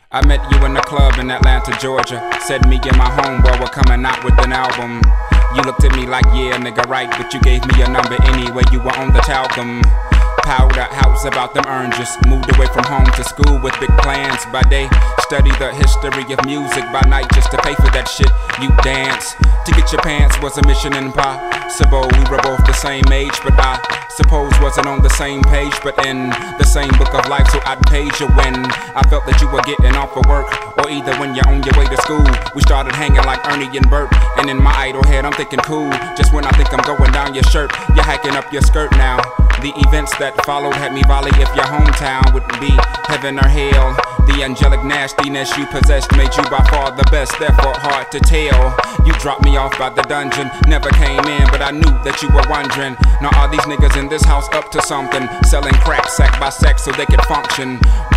I met you in the club in Atlanta, Georgia. Said me and my homeboy were coming out with an album. You looked at me like, yeah, nigga, right, but you gave me your number anyway, you were on the talcum. Powder house about them oranges. Moved away from home to school with big plans. By day, study the history of music. By night, just to pay for that shit, you dance. To get your pants was a mission impossible. We were both the same age, but I suppose wasn't on the same page, but in the same book of life, so I'd page you when I felt that you were getting off of work, or either when you're on your way to school. We started hanging like Ernie and Bert, and in my idle head I'm thinking cool. Just when I think I'm going down your shirt, you're hiking up your skirt now. The events that followed had me volley if your hometown wouldn't be heaven or hell. The angelic nastiness you possessed made you by far the best, therefore hard to tell. You dropped me off by the dungeon, never came in, but I knew that you were wondering, now are these niggas in this house up to something? Selling crack sack by sack so they could function.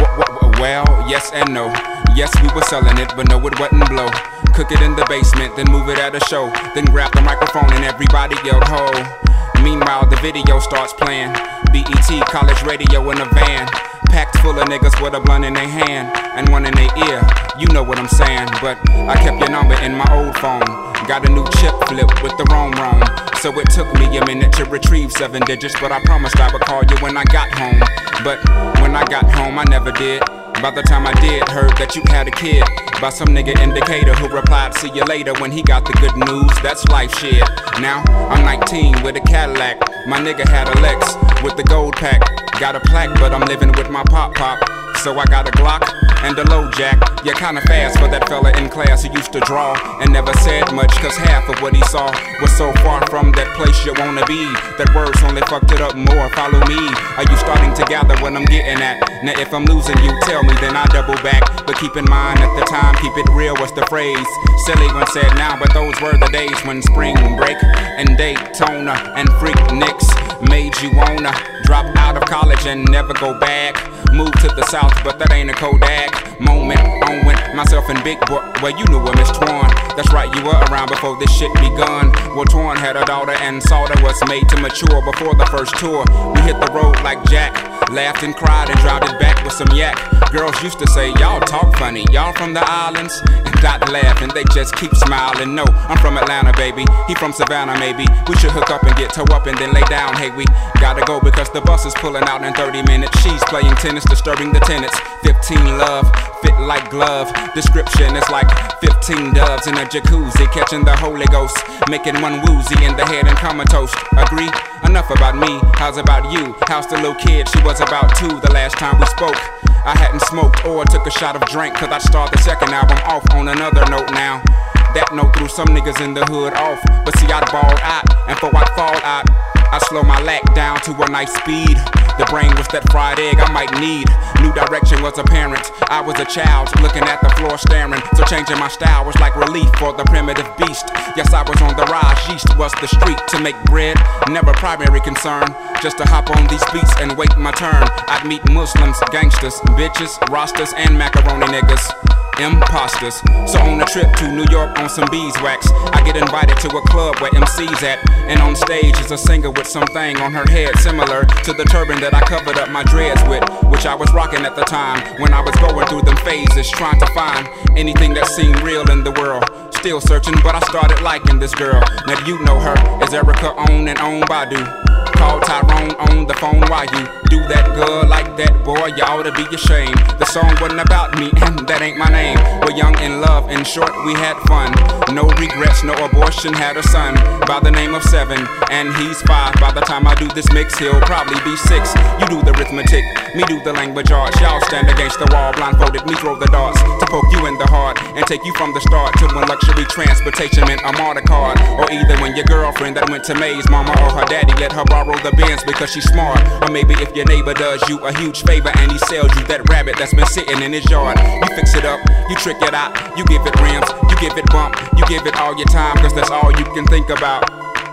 Well, yes and no. Yes, we were selling it, but no, it wasn't blow. Cook it in the basement, then move it at a show. Then grab the microphone and everybody yelled ho. Meanwhile, the video starts playing. BET, college radio in a van. Packed full of niggas with a blunt in their hand and one in their ear. You know what I'm saying, but I kept your number in my old phone. Got a new chip flip with the roam. So it took me a minute to retrieve 7 digits, but I promised I would call you when I got home. But when I got home, I never did. By the time I did, heard that you had a kid by some nigga indicator who replied, see you later, when he got the good news. That's life shit. Now I'm 19 with a Cadillac. My nigga had a Lex with the gold pack. Got a plaque, but I'm living with my pop. So I got a Glock and a low jack. You're kinda fast for that fella in class who used to draw and never said much, cause half of what he saw was so far from that place you wanna be that words only fucked it up more. Follow me. Are you starting to gather what I'm getting at? Now if I'm losing you, tell me, then I double back. But keep in mind at the time, keep it real was the phrase. Silly when said now, but those were the days when spring break and Daytona and freak Nicks made you wanna drop out of college and never go back. Move to the south, but that ain't a Kodak moment. On went myself and Big Boy. Well, you knew her, Miss Twan. That's right, you were around before this shit begun. Well, Twan had a daughter and Salter was made to mature before the first tour. We hit the road like Jack, laughed and cried and drowned it back with some yak. Girls used to say, y'all talk funny, y'all from the islands? And Dot laugh and they just keep smiling. No, I'm from Atlanta, baby. He from Savannah, maybe. We should hook up and get toe up and then lay down. Hey, we gotta go because the bus is pulling out in 30 minutes. She's playing tennis, disturbing the tenants. 15 love, fit like glove. Description is like 15 doves in a jacuzzi, catching the Holy Ghost, making one woozy in the head and comatose. Agree? Enough about me, how's about you? How's the little kid? She was about 2 the last time we spoke. I hadn't smoked or took a shot of drink, cause I'd start the second album off on another note now. That note threw some niggas in the hood off, but see I'd ball out, and before I'd fall out, I slow my lack down to a nice speed. The brain was that fried egg I might need. New direction was apparent. I was a child looking at the floor staring. So changing my style was like relief for the primitive beast. Yes, I was on the rise. Yeast was the street to make bread. Never primary concern. Just to hop on these beats and wait my turn. I'd meet Muslims, gangsters, bitches, rosters, and macaroni niggas. Imposters. So on a trip to New York on some beeswax, I get invited to a club where MC's at, and on stage is a singer with something on her head similar to the turban that I covered up my dreads with, which I was rocking at the time when I was going through them phases, trying to find anything that seemed real in the world. Still searching, but I started liking this girl. Now you know her as Erica on and on Badu. Call Tyrone on the phone while you do that girl like that, boy, you ought to be ashamed. The song wasn't about me, and that ain't my name. We're young in love, in short, we had fun. No regrets, no abortion, had a son by the name of 7, and he's 5. By the time I do this mix, he'll probably be 6. You do the arithmetic, me do the language arts. Y'all stand against the wall, blindfolded, me throw the darts to poke you in the heart and take you from the start to when luxury transportation meant a martyr card. Or either when your girlfriend that went to May's mama or her daddy let her borrow the Benz because she's smart. Or maybe if your neighbor does you a huge favor and he sells you that rabbit that's been sitting in his yard. You fix it up, you trick it out, you give it rims, you give it bump, you give it all your time, cause that's all you can think about.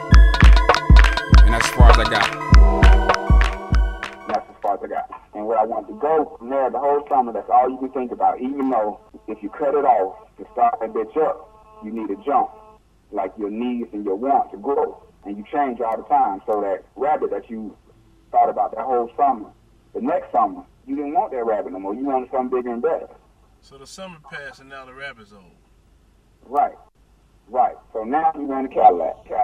And that's as far as I got. That's as far as I got. And where I want to go from there, the whole summer, that's all you can think about. Even though if you cut it off to start that bitch up, you need a jump. Like your needs and your wants to grow. And you change all the time. So that rabbit that you thought about that whole summer, the next summer, you didn't want that rabbit no more. You wanted something bigger and better. So the summer passed and now the rap is over. Right. So now he run a Cadillac.